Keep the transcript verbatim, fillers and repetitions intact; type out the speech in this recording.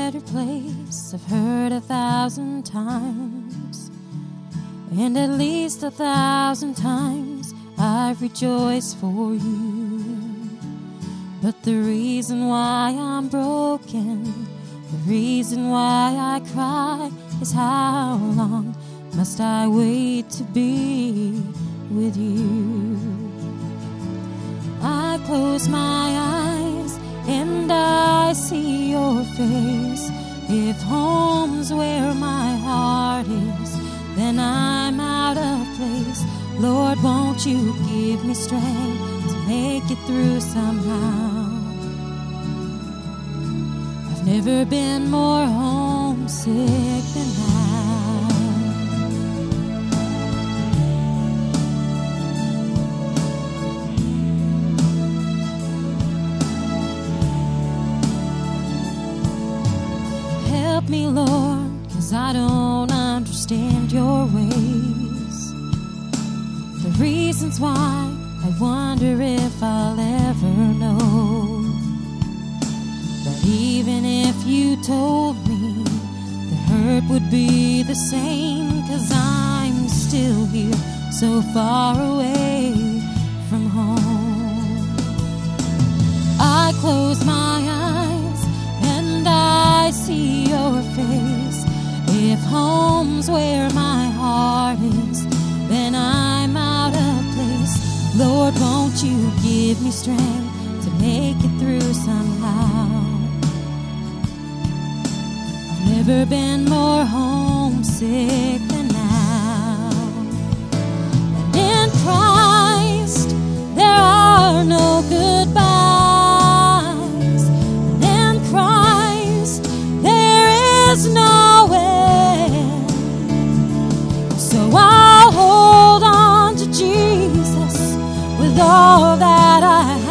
better place, I've heard a thousand times, and at least a thousand times I've rejoiced for you. But the reason why I'm broken, the reason why I cry, is how long must I wait to be with you? I close my eyes and I see your face. If home's where my heart is, then I'm out of place. Lord, won't you give me strength to make it through somehow? I've never been more homesick than now. Help me, Lord, 'cause I don't understand your ways. The reasons why, I wonder if I'll ever know. But even if you told me, the hurt would be the same, 'cause I'm still here, so far away from home. I close my eyes and I see your face. If home's where my heart is, then I'm out of place. Lord, won't you give me strength to make it through somehow? I've never been more homesick than now. And in Christ there are no goodbyes. And in Christ there is no end. So I'll hold on to Jesus with all that I have.